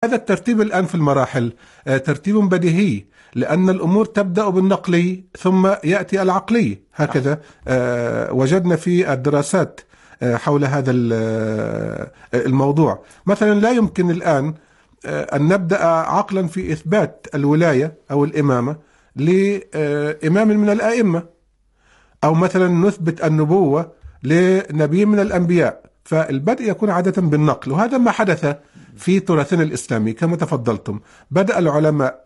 هذا الترتيب الآن في المراحل ترتيب بديهي، لأن الأمور تبدأ بالنقلي ثم يأتي العقلي، هكذا وجدنا في الدراسات حول هذا الموضوع. مثلا لا يمكن الآن أن نبدأ عقلا في إثبات الولاية أو الإمامة لإمام من الآئمة، أو مثلا نثبت النبوة لنبي من الأنبياء، فالبدء يكون عادة بالنقل. وهذا ما حدث في تراثنا الإسلامي كما تفضلتم. بدأ العلماء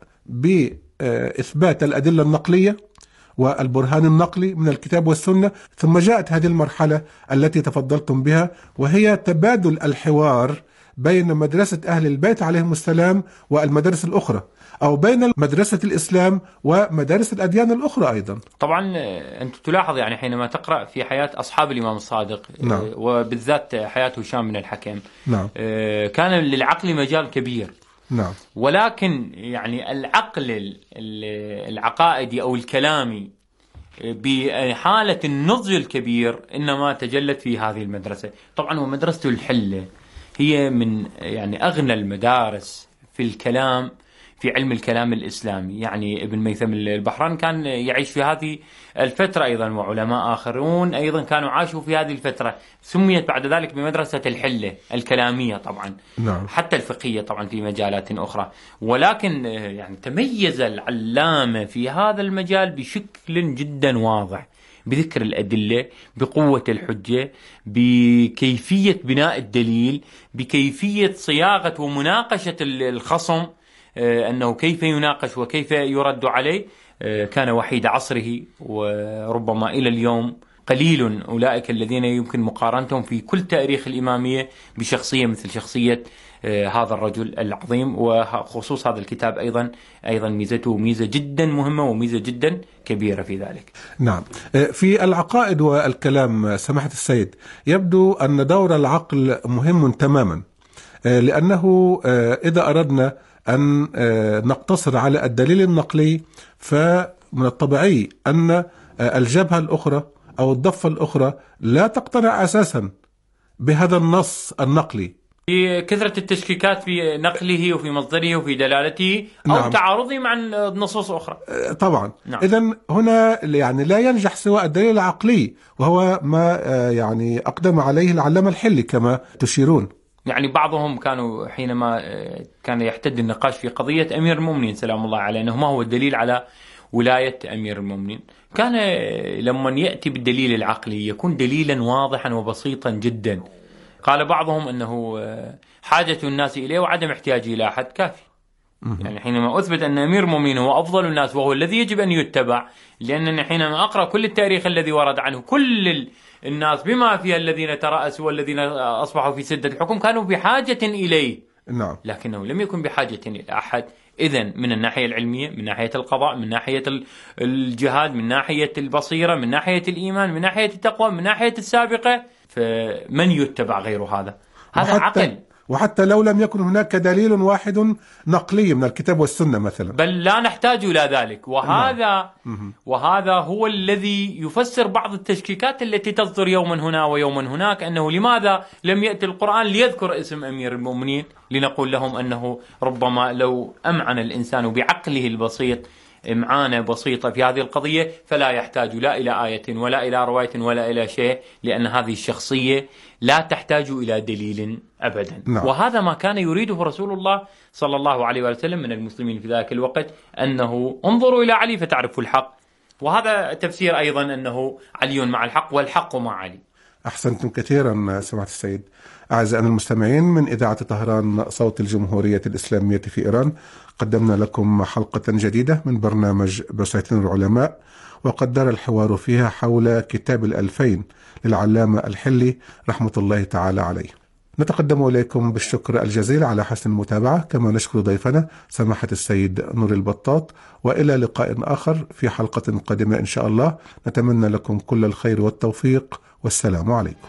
بإثبات الأدلة النقلية والبرهان النقلي من الكتاب والسنة، ثم جاءت هذه المرحلة التي تفضلتم بها، وهي تبادل الحوار بين مدرسة أهل البيت عليهم السلام والمدارس الأخرى، أو بين مدرسة الإسلام ومدارس الأديان الأخرى أيضا. طبعا أنت تلاحظ يعني حينما تقرأ في حياة أصحاب الإمام الصادق، نعم. وبالذات حياة هشام بن الحكم، نعم. كان للعقل مجال كبير، نعم. ولكن يعني العقل العقائدي أو الكلامي بحالة النضج الكبير إنما تجلت في هذه المدرسة. طبعا ومدرسة الحلة هي من يعني أغنى المدارس في الكلام، في علم الكلام الإسلامي. يعني ابن ميثم البحران كان يعيش في هذه الفترة أيضا، وعلماء آخرون أيضا كانوا عاشوا في هذه الفترة. سميت بعد ذلك بمدرسة الحلة الكلامية طبعا، نعم. حتى الفقهية طبعا في مجالات أخرى. ولكن يعني تميز العلامة في هذا المجال بشكل جدا واضح، بذكر الأدلة، بقوة الحجة، بكيفية بناء الدليل، بكيفية صياغة ومناقشة الخصم، أنه كيف يناقش وكيف يرد عليه. كان وحيد عصره، وربما إلى اليوم قليل أولئك الذين يمكن مقارنتهم في كل تاريخ الإمامية بشخصية مثل شخصية هذا الرجل العظيم. وخصوص هذا الكتاب أيضا ميزته ميزة جدا مهمة وميزة جدا كبيرة في ذلك. نعم. في العقائد والكلام سماحة السيد، يبدو أن دور العقل مهم تماما، لأنه إذا أردنا أن نقتصر على الدليل النقلي، فمن الطبيعي أن الجبهة الأخرى أو الضفة الأخرى لا تقتنع أساسا بهذا النص النقلي، في كثرة التشكيكات في نقله وفي مصدره وفي دلالته، أو نعم. تعارضه مع نصوص أخرى طبعا. نعم. إذن هنا يعني لا ينجح سوى الدليل العقلي، وهو ما يعني أقدم عليه العلامة الحلي كما تشيرون. يعني بعضهم كانوا حينما كان يحتد النقاش في قضية أمير المؤمنين سلام الله عليه، أنه ما هو الدليل على ولاية أمير المؤمنين، كان لما يأتي بالدليل العقلي يكون دليلا واضحا وبسيطا جدا. قال بعضهم أنه حاجة الناس إليه وعدم احتياجه إلى أحد كافي. يعني حينما أثبت أن أمير المؤمنين هو أفضل الناس وهو الذي يجب أن يتبع، لأنني حينما أقرأ كل التاريخ الذي ورد عنه، كل الناس بما فيها الذين ترأسوا والذين أصبحوا في سدة الحكم كانوا بحاجة إليه، نعم. لكنه لم يكن بحاجة إلى أحد. إذن من الناحية العلمية، من ناحية القضاء، من ناحية الجهاد، من ناحية البصيرة، من ناحية الإيمان، من ناحية التقوى، من ناحية السابقة، فمن يتبع غير هذا؟ هذا عقل. وحتى لو لم يكن هناك دليل واحد نقلي من الكتاب والسنة مثلا، بل لا نحتاج إلى ذلك. وهذا هو الذي يفسر بعض التشكيكات التي تصدر يوما هنا ويوما هناك، أنه لماذا لم يأتي القرآن ليذكر اسم أمير المؤمنين، لنقول لهم أنه ربما لو أمعن الإنسان بعقله البسيط إمعانة بسيطة في هذه القضية فلا يحتاج لا إلى آية ولا إلى رواية ولا إلى شيء، لأن هذه الشخصية لا تحتاج إلى دليل أبدا. نعم. وهذا ما كان يريده رسول الله صلى الله عليه وسلم من المسلمين في ذاك الوقت، أنه انظروا إلى علي فتعرفوا الحق. وهذا تفسير أيضا أنه علي مع الحق والحق مع علي. أحسنتم كثيرا سماحة السيد. أعزائنا المستمعين، من إذاعة طهران صوت الجمهورية الإسلامية في إيران، قدمنا لكم حلقة جديدة من برنامج بساتين العلماء، وقد دار الحوار فيها حول كتاب الألفين للعلامة الحلي رحمة الله تعالى عليه. نتقدم إليكم بالشكر الجزيل على حسن المتابعة، كما نشكر ضيفنا سماحة السيد نور البطاط، وإلى لقاء آخر في حلقة قادمة إن شاء الله. نتمنى لكم كل الخير والتوفيق، والسلام عليكم.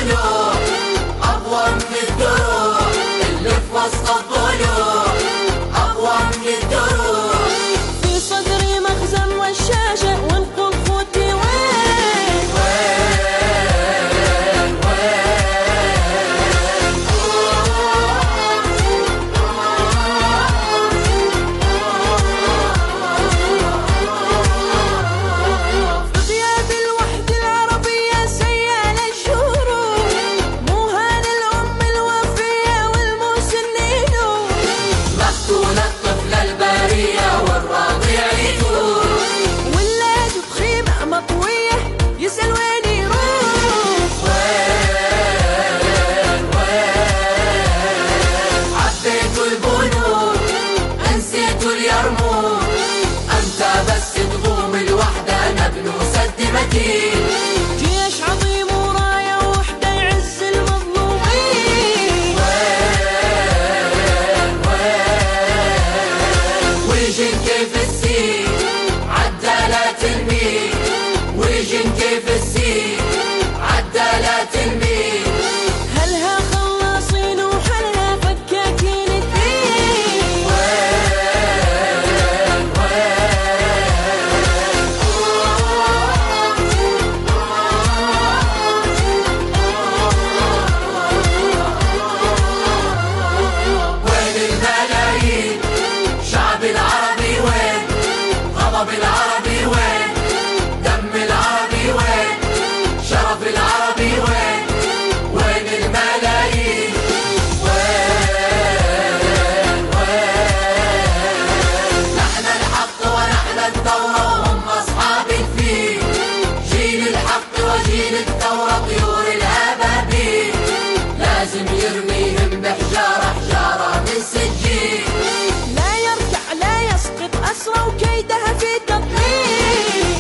الضلوع أقوى من الدروع، اللي في وسط الضلوع أقوى من الدروع. في صدري مخزن والشاشة والقل خوتي وين وين غياب الوحدة العربية سيال الشهور، مو هان الأم الوفية والمسنين، مقتول الطفل البرية والرضيع يدور، ولاد بخيمة مطوية يسأل وين يروح. وين عديتوا البنود انسيتوا اليرموك، أنت بس تقوم الوحدة نبنو سد متين، جيش عظيم وراية وحدة يعز المظلومين. ويجن كيف السيل عدالات الميل، ويجن كيف السيل عدالات الميل. هلها خلاصين وحلها فكاكين الدين. وين الملايين شعب العربي، وين غضب العربي، وين دم العربي، وين شرف العربي، وين الملايين، نحن الحق ونحن الثورة وهم أصحاب الفيل، جيل الحق وجيل الثورة طيور الأبابيل، لازم يرميهم بحجارة حجارة من سجيل. لا يركع لا يسقط أسرى وكيدها في تضليل.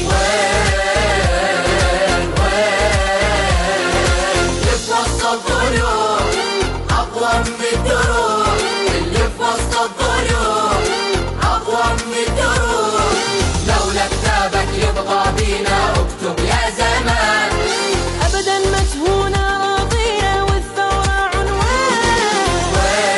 اللي في وسط الضلوع أقوى من الدروع، اللي في وسط الضلوع أقوى من الدروع. لولا كتابك يبغى بينا اكتب يا زمان، أبدا متهونة راضية والثورة عنوان.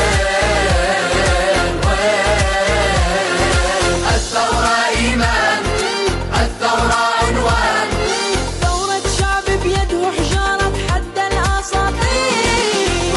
الثورة إيمان، الثورة عنوان، ثورة شعب بيده حجارة تحدى الأساطير.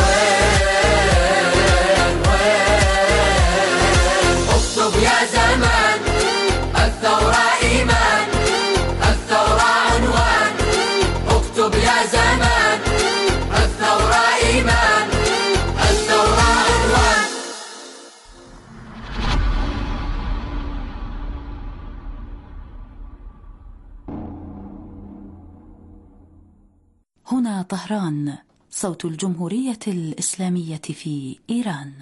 اكتب يا زمان، الثورة إيمان، الثورة عنوان، اكتب يا زمان، الثورة إيمان، الثورة عنوان. هنا طهران، صوت الجمهورية الإسلامية في إيران.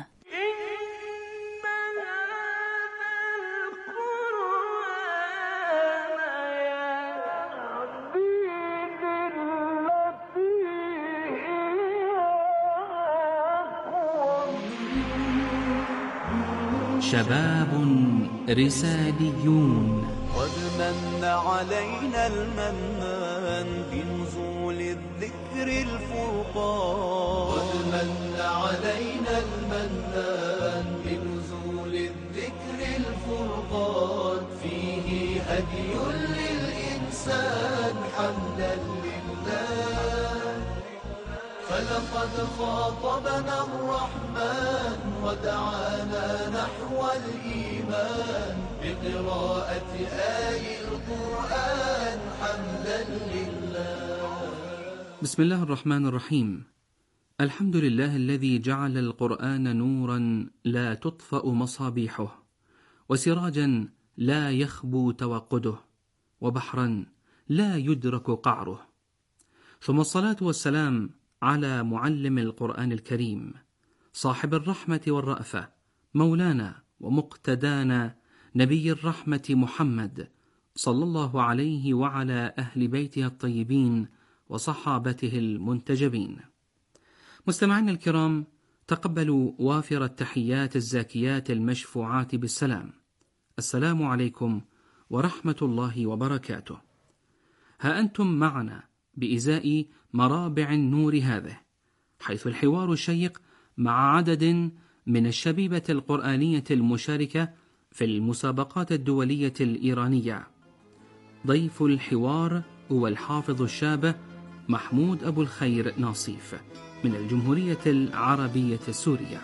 شباب رساليون. قد من علينا المنان بنزول الذكر الفرقان، قد من علينا المنان بنزول الذكر الفرقان، فيه هدي للإنسان حمدا لله، فلقد خاطبنا الرحمن ودعانا نحو الإيمان بقراءة آي القرآن حمدا لله. بسم الله الرحمن الرحيم. الحمد لله الذي جعل القرآن نورا لا تطفأ مصابيحه، وسراجا لا يخبو توقده، وبحرا لا يدرك قعره. ثم الصلاة والسلام على معلم القرآن الكريم، صاحب الرحمة والرأفة، مولانا ومقتدانا نبي الرحمة محمد صلى الله عليه وعلى أهل بيته الطيبين وصحابته المنتجبين. مستمعينا الكرام، تقبلوا وافر التحيات الزاكيات المشفوعات بالسلام. السلام عليكم ورحمة الله وبركاته. ها أنتم معنا بإزاء مرابع النور هذه، حيث الحوار الشيق مع عدد من الشبيبة القرآنية المشاركة في المسابقات الدولية الإيرانية. ضيف الحوار هو الحافظ الشاب محمود أبو الخير ناصيف من الجمهورية العربية السورية.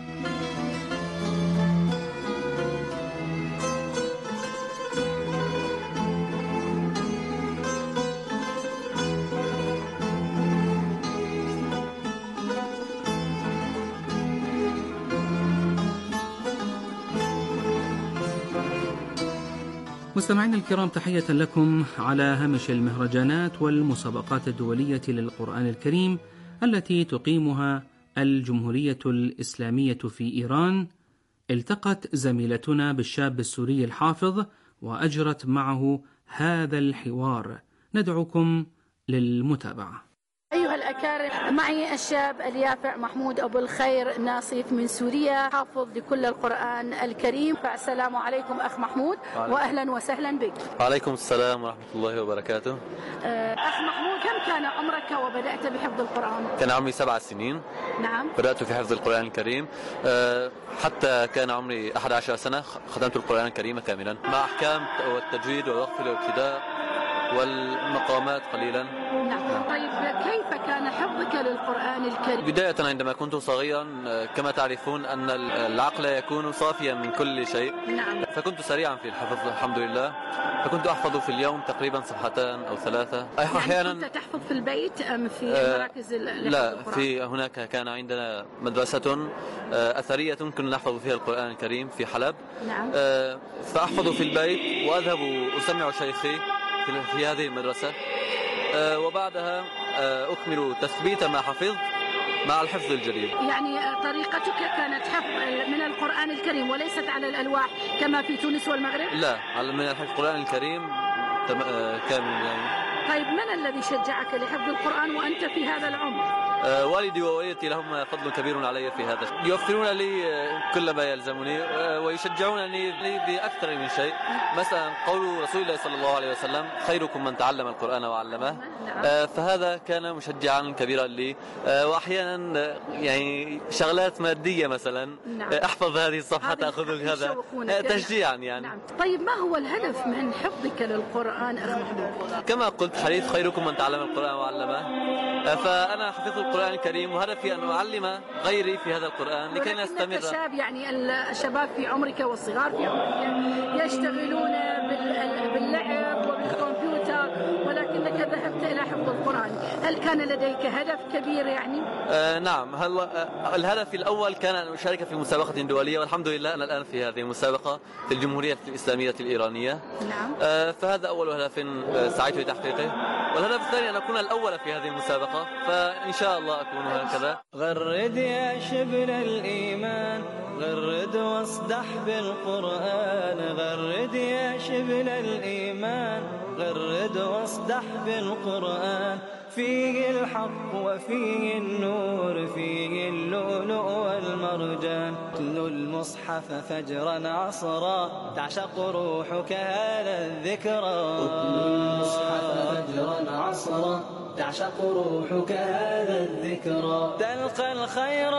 مستمعينا الكرام، تحية لكم على هامش المهرجانات والمسابقات الدولية للقرآن الكريم التي تقيمها الجمهورية الإسلامية في إيران. التقت زميلتنا بالشاب السوري الحافظ وأجرت معه هذا الحوار، ندعوكم للمتابعة. أيها الأكارم، معي الشاب اليافع محمود أبو الخير ناصيف من سوريا، حافظ لكل القرآن الكريم. فالسلام عليكم أخ محمود، وأهلا وسهلا بك. وعليكم السلام ورحمة الله وبركاته. أخ محمود، كم كان عمرك وبدأت بحفظ القرآن؟ كان عمري 7 سنين. نعم. بدأت في حفظ القرآن الكريم حتى كان عمري 11 سنة ختمت القرآن الكريم كاملا مع أحكام والتجويد والوقف الابتداء والمقامات قليلا. نعم. طيب كيف كان حفظك للقرآن الكريم؟ بداية عندما كنت صغيرا كما تعرفون أن العقل يكون صافيا من كل شيء. نعم. فكنت سريعا في الحفظ الحمد لله، فكنت أحفظ في اليوم تقريبا صفحتان أو 3 أحيانا. كنت تحفظ في البيت أم في مراكز لا، في هناك كان عندنا مدرسة أثرية كنا نحفظ فيها القرآن الكريم في حلب. نعم. فأحفظ في البيت وأذهب أسمع شيخي في هذه المدرسة، وبعدها أكمل تثبيت ما حفظت مع الحفظ الجديد. يعني طريقتك كانت حفظ من القرآن الكريم وليست على الألواح كما في تونس والمغرب؟ لا، من الحفظ القرآن الكريم كامل يعني. طيب من الذي شجعك لحفظ القرآن وأنت في هذا العمر؟ والدي ووالدتي لهم فضل كبير علي في هذا، يوفرون لي كل ما يلزمني ويشجعونني بأكثر من شيء. مثلا قول رسول الله صلى الله عليه وسلم: خيركم من تعلم القرآن وعلمه. فهذا كان مشجعا كبيرا لي. وأحيانا يعني شغلات مادية مثلا، أحفظ هذه الصفحة تأخذ هذا تشجيعا يعني. نعم. طيب ما هو الهدف من حفظك للقرآن أخ محمود؟ كما قلت حديث خيركم من تعلم القرآن وعلمه، فأنا حفظت القرآن الكريم وهدفي أن أعلم غيري في هذا القرآن لكي نستمر. الشاب يعني الشباب في عمرك والصغار في عمرك يشتغلون باللعب وبالكمبيوتر، ولكنك ذهبت إلى حفظ القرآن. هل كان لديك هدف كبير يعني؟ نعم. الهدف الأول كان أن أشارك في مسابقة دولية، والحمد لله أنا الآن في هذه المسابقة في الجمهورية الإسلامية الإيرانية. نعم. فهذا أول هدف سعيت لتحقيقه، والهدف الثاني أن أكون الأول في هذه المسابقة، فإن شاء الله أكون هكذا. غرد يا شبل الإيمان، غرد واصدح بالقرآن، غرد يا شبل الإيمان، غرد واصدح بالقرآن. فيه الحق وفيه النور، فيه اللؤلؤ والمرجان. اتل المصحف فجرا عصرا، تعشق روحك هذا الذكرى. اتل المصحف فجرا عصرا، تعشق روحك هذا الذكرى. تلقى الخير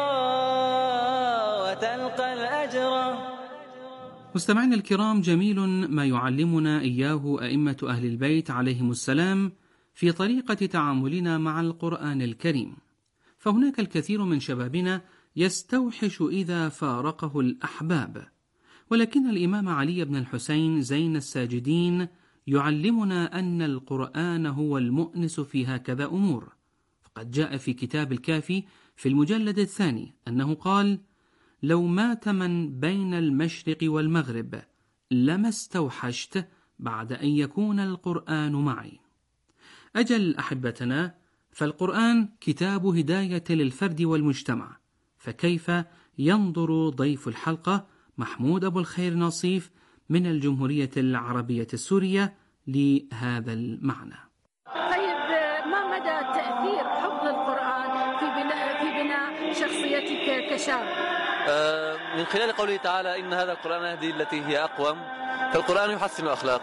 وتلقى الأجر. مستمعينا الكرام، جميل ما يعلمنا إياه أئمة أهل البيت عليهم السلام في طريقة تعاملنا مع القرآن الكريم. فهناك الكثير من شبابنا يستوحش إذا فارقه الأحباب، ولكن الإمام علي بن الحسين زين الساجدين يعلمنا أن القرآن هو المؤنس في هكذا أمور. فقد جاء في كتاب الكافي في المجلد 2 أنه قال: لو مات من بين المشرق والمغرب لما استوحشت بعد أن يكون القرآن معي. أجل أحبتنا، فالقرآن كتاب هداية للفرد والمجتمع، فكيف ينظر ضيف الحلقة محمود أبو الخير ناصيف من الجمهورية العربية السورية لهذا المعنى؟ طيب ما مدى تأثير حفظ القرآن في بناء شخصيتك كشاب؟ من خلال قوله تعالى: إن هذا القرآن يهدي التي هي أقوم. فالقرآن يحسن أخلاقي،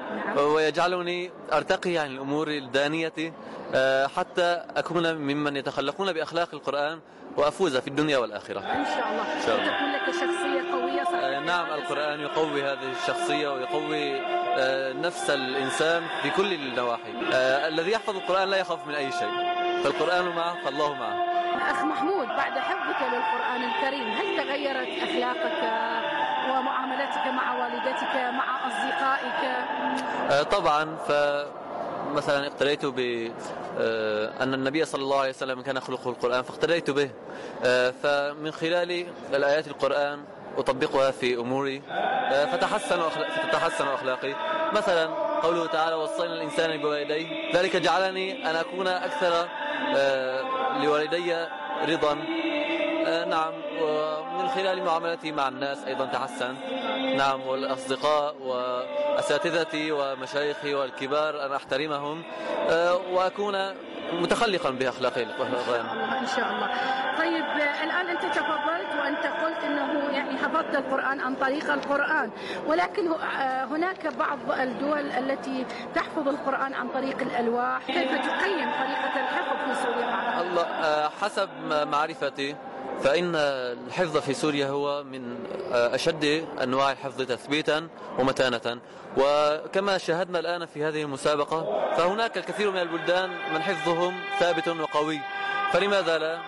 ويجعلني أرتقي عن الأمور الدانية حتى أكون ممن يتخلقون بأخلاق القرآن وأفوز في الدنيا والآخرة إن شاء الله. إن شاء الله. تكون لك شخصية قوية. نعم، القرآن يقوي هذه الشخصية ويقوي نفس الإنسان في كل النواحي. الذي يحفظ القرآن لا يخاف من أي شيء، فالقرآن معه فالله معه. أخ محمود، بعد حفظك للقرآن الكريم هل تغيرت أخلاقك ومعاملتك مع والدتك مع أصدقائك؟ طبعا، فمثلا اقتديت بأن النبي صلى الله عليه وسلم كان خلقه القرآن فاقتديت به، فمن خلال الآيات القرآن أطبقها في أموري فتتحسن أخلاقي. مثلا قوله تعالى وصينا الإنسان بوالديه، ذلك جعلني أن أكون أكثر لوالدي رضا. نعم، ومن خلال معاملتي مع الناس أيضا تحسن. نعم، والأصدقاء وأساتذتي ومشايخي والكبار أن أحترمهم وأكون متخلقا بأخلاق القرآن. إن شاء الله. طيب، الآن أنت تفضلت وأنت قلت أنه يعني حفظت القرآن عن طريق القرآن، ولكن هناك بعض الدول التي تحفظ القرآن عن طريق الألواح. كيف تقيم طريقة الحفظ في سوريا؟ الله، حسب معرفتي فإن الحفظ في سوريا هو من أشد أنواع الحفظ تثبيتا ومتانة، وكما شاهدنا الآن في هذه المسابقة فهناك الكثير من البلدان من حفظهم ثابت وقوي، فلماذا لا؟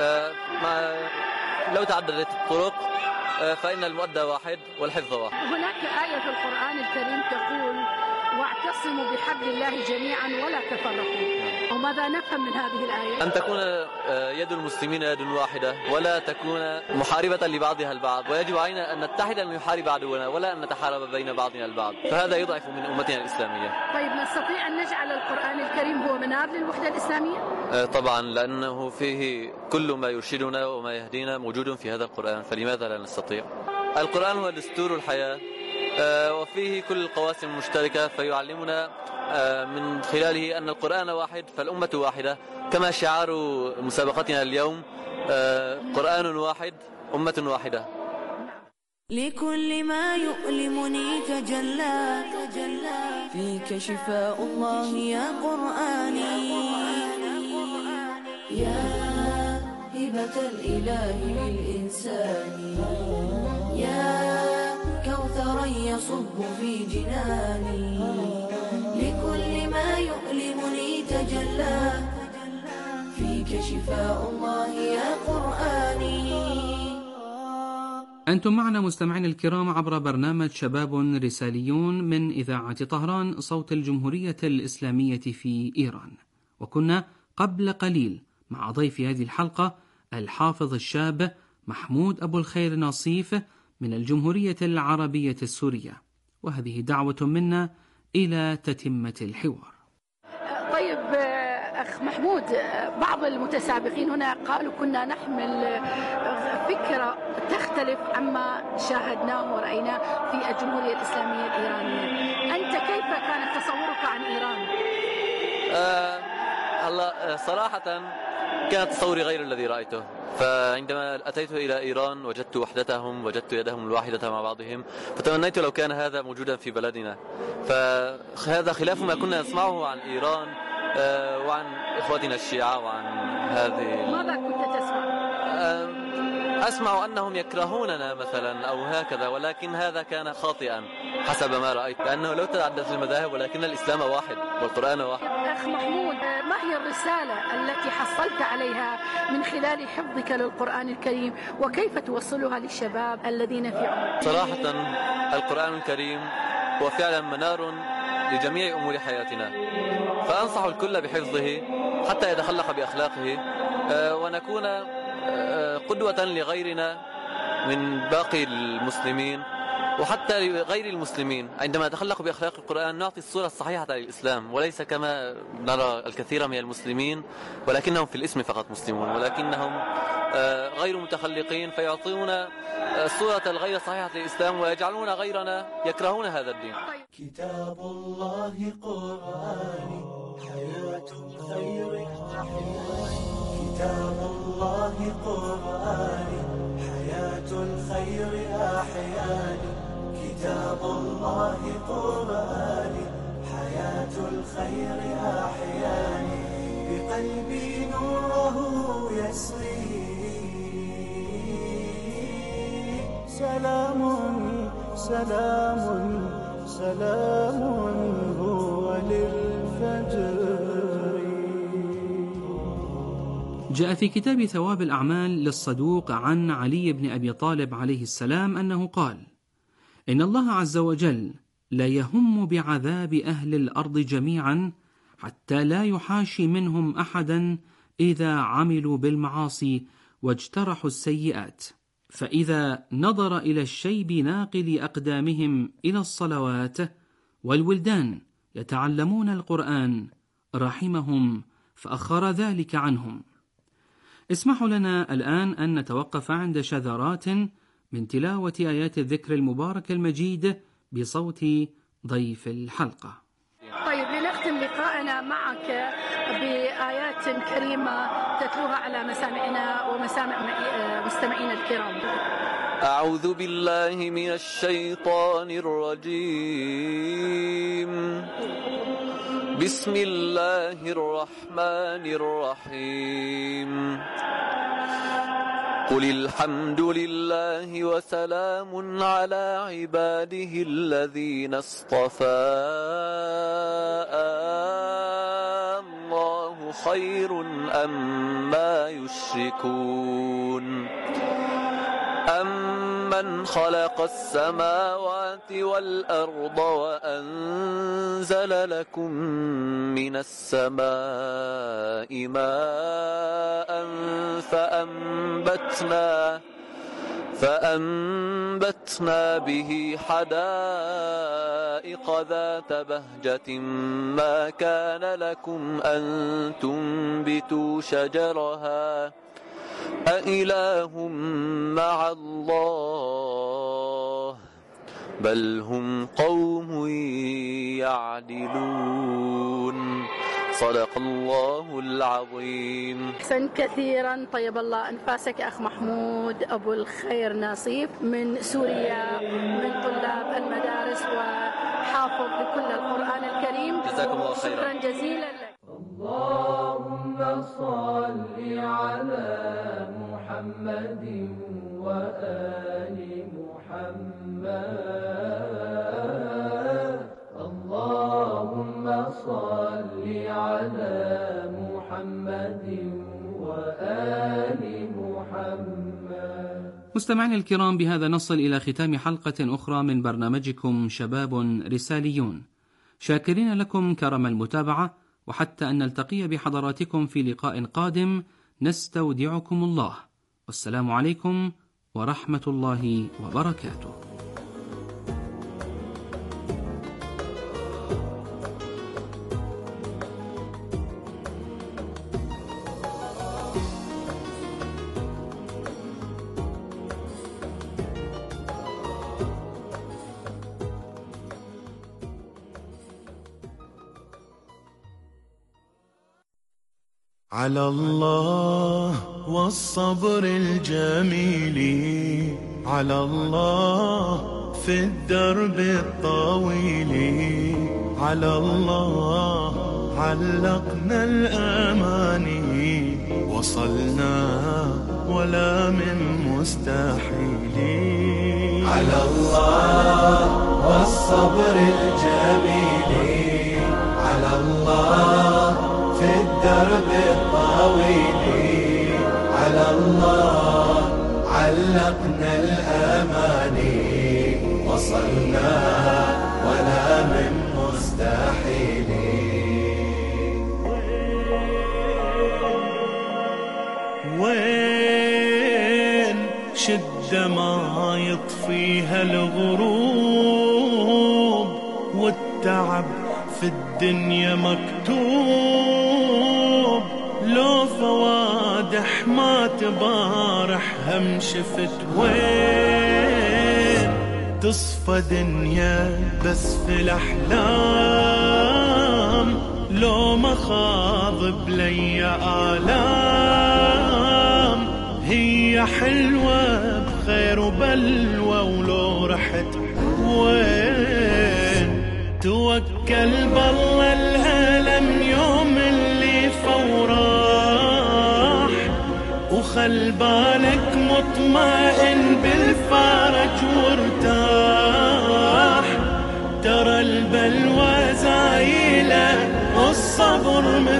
لو تعددت الطرق فإن المؤدى واحد والحفظ واحد. هناك آية في القرآن الكريم تقول واعتصموا بحبل الله جميعا ولا تفرقوا، وماذا نفهم من هذه الآية؟ أن تكون يد المسلمين يد واحدة ولا تكون محاربة لبعضها البعض، ويجب علينا أن نتحد أن نحارب عدونا ولا أن نتحارب بين بعضنا البعض، فهذا يضعف من أمتنا الإسلامية. طيب، نستطيع أن نجعل القرآن الكريم هو منار للوحدة الإسلامية؟ طبعا، لأنه فيه كل ما يرشدنا وما يهدينا موجود في هذا القرآن، فلماذا لا نستطيع؟ القرآن هو دستور الحياة وفيه كل القواسم المشتركة، فيعلمنا من خلاله أن القرآن واحد فالأمة واحدة، كما شعار مسابقتنا اليوم قرآن واحد أمة واحدة. لكل ما يؤلمني تجلى فيك شفاء الله يا قرآني، يا هبة الإله للإنسان، يا كوثرا يصب في جناني، لكل ما يؤلمني تجلى فيك شفاء الله يا قرآني. أنتم معنا مستمعين الكرام عبر برنامج شباب رساليون من إذاعة طهران صوت الجمهورية الإسلامية في إيران، وكنا قبل قليل مع ضيف هذه الحلقة الحافظ الشاب محمود أبو الخير ناصيف من الجمهورية العربية السورية، وهذه دعوة منا إلى تتمة الحوار. طيب أخ محمود، بعض المتسابقين هنا قالوا كنا نحمل فكرة تختلف عما شاهدناه ورأيناه في الجمهورية الإسلامية الإيرانية. أنت كيف كان تصورك عن إيران؟ صراحة كان تصوري غير الذي رأيته، فعندما أتيت إلى إيران وجدت وحدتهم، وجدت يدهم الواحدة مع بعضهم، فتمنيت لو كان هذا موجودا في بلدنا. فهذا خلاف ما كنا نسمعه عن إيران وعن إخوتنا الشيعة وعن هذه. ماذا كنت تسمع؟ أسمع أنهم يكرهوننا مثلا أو هكذا، ولكن هذا كان خاطئا حسب ما رأيت، لأنه لو تعددت المذاهب ولكن الإسلام واحد والقرآن واحد. أخ محمود، ما هي الرسالة التي حصلت عليها من خلال حفظك للقرآن الكريم، وكيف توصلها للشباب الذين في عمرك؟ صراحة القرآن الكريم هو فعلا منار لجميع أمور حياتنا، فأنصح الكل بحفظه حتى يتخلق بأخلاقه ونكون قدوة لغيرنا من باقي المسلمين وحتى لغير المسلمين. عندما نتخلق بأخلاق القرآن نعطي الصورة الصحيحة للإسلام، وليس كما نرى الكثير من المسلمين ولكنهم في الاسم فقط مسلمون، ولكنهم غير متخلقين فيعطون الصورة الغير صحيحة للإسلام ويجعلون غيرنا يكرهون هذا الدين. كتاب الله قرآني حياة خير كتاب الله قرآني حياة الخير أحياني كتاب الله قرآني الخير أحياني بقلبي نوره يسري سلام سلام سلام هو للفجر. جاء في كتاب ثواب الأعمال للصدوق عن علي بن أبي طالب عليه السلام أنه قال: إن الله عز وجل لا يهم بعذاب أهل الأرض جميعا حتى لا يحاشي منهم أحدا إذا عملوا بالمعاصي واجترحوا السيئات، فإذا نظر إلى الشيب ناقل أقدامهم إلى الصلوات والولدان يتعلمون القرآن رحمهم فأخر ذلك عنهم. اسمحوا لنا الآن أن نتوقف عند شذرات من تلاوة آيات الذكر المبارك المجيد بصوت ضيف الحلقة. طيب، لنختم لقاءنا معك بآيات كريمة تتلوها على مسامعنا ومسامع مستمعينا الكرام. أعوذ بالله من الشيطان الرجيم. بسم الله الرحمن الرحيم. قل الحمد لله وسلام على عباده الذين اصطفى الله خير أما يشركون أمن خلق السماوات والأرض وأنزل لكم من السماء ماء فأنبتنا به حدائق ذات بهجة ما كان لكم أن تنبتوا شجرها أإله مع الله بل هم قوم يعدلون. صدق الله العظيم. أحسن كثيرا. طيب الله أنفاسك أخ محمود أبو الخير ناصيف من سوريا، من طلاب المدارس وحافظ لكل القرآن الكريم. جزاكم الله خيرا. شكرا جزيلا لك. اللهم صل على محمد وآل محمد. اللهم صل على محمد وآل محمد. مستمعينا الكرام، بهذا نصل إلى ختام حلقة أخرى من برنامجكم شباب رساليون، شاكرين لكم كرم المتابعة، وحتى أن نلتقي بحضراتكم في لقاء قادم نستودعكم الله، والسلام عليكم ورحمة الله وبركاته. على الله والصبر الجميل، على الله في الدرب الطويل، على الله علقنا الأماني، وصلنا ولا من مستحيل. على الله والصبر الجميل، على الله في الدرب الطويل، على الله علقنا الأماني، وصلنا ولا من مستحيل. وين شدة ما يطفيها الغروب، والتعب في الدنيا مكتوب، لو فوادح ما تبارح هم شفت. وين تصفى دنيا بس في الأحلام، لو مخاض بلي آلام، هي حلوة بخير وبلوى ولو رحت. وين توكل بالله الألم يوم اللي فوراح، وخل بالك مطمئن بالفرج وارتاح. ترى البلوى زايلة والصبر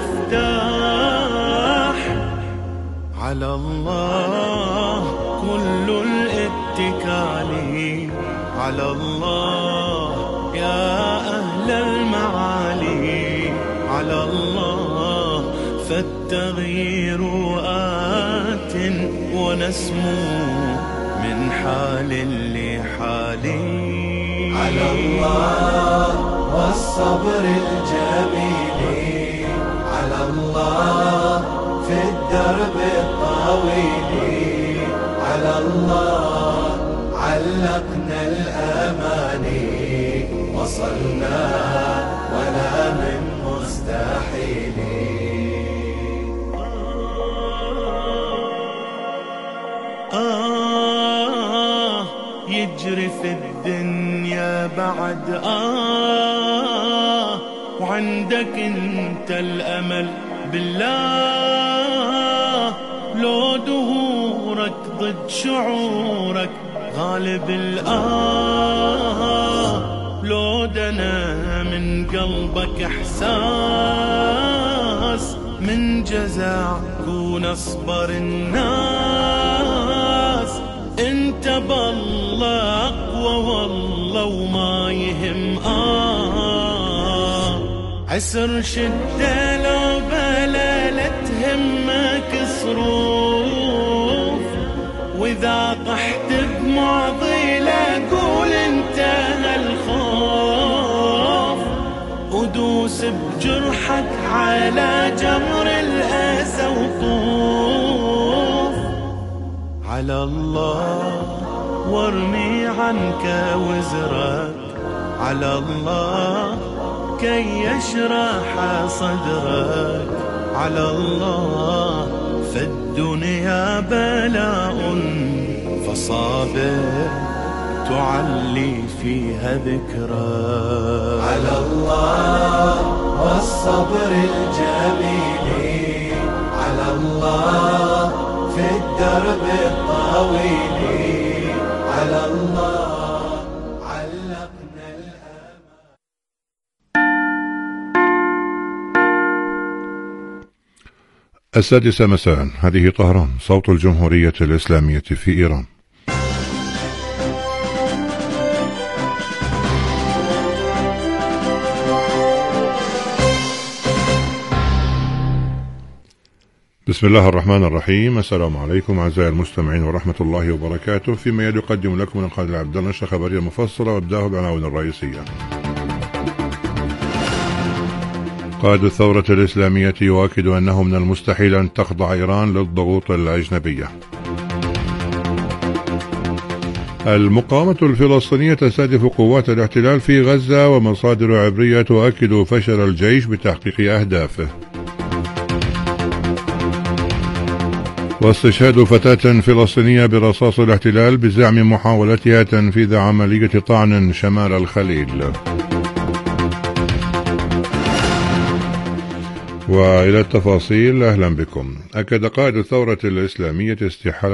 مفتاح. على الله كل الاتكال، على الله يا أهل المعالي، على الله فالتغيير آت ونسمو من حال لحال. على الله والصبر الجميل، على الله في الدرب الطويل، على الله علقنا الأماني، وصلنا ولا من مستحيل. يجري في الدنيا بعد وعندك انت الأمل بالله. لو دهورك ضد شعورك غالب لو دنا من قلبك احساس من جزع كون اصبر الناس. انت بالله اقوى والله وما يهم عسر شدة لو بلا لا تهمك صروف. واذا طحت بمعضلة قول انتهى الخوف، ودوس بجرحك على جمر الأسى وطوف. على الله وارمي عنك وزرك، على الله كي يشرح صدرك. على الله فالدنيا بلاء فصابر تعلي فيها ذكرى. على الله والصبر الجميل، على الله في الدرب الطويل، على الله علقنا الأمان. السادسة مساء، هذه طهران صوت الجمهورية الإسلامية في إيران. بسم الله الرحمن الرحيم. السلام عليكم أعزائي المستمعين ورحمة الله وبركاته. فيما يقدم لكم من قناة عبد الله نشرة خبرية مفصلة، وابدأه بالعناوين الرئيسية. قائد الثورة الإسلامية يؤكد أنه من المستحيل أن تخضع إيران للضغوط الأجنبية. المقاومة الفلسطينية تستهدف قوات الاحتلال في غزة، ومصادر عبرية تؤكد فشل الجيش بتحقيق أهدافه. واستشهاد فتاة فلسطينية برصاص الاحتلال بزعم محاولتها تنفيذ عملية طعن شمال الخليل. وإلى التفاصيل، أهلا بكم. أكد قائد الثورة الإسلامية استحالة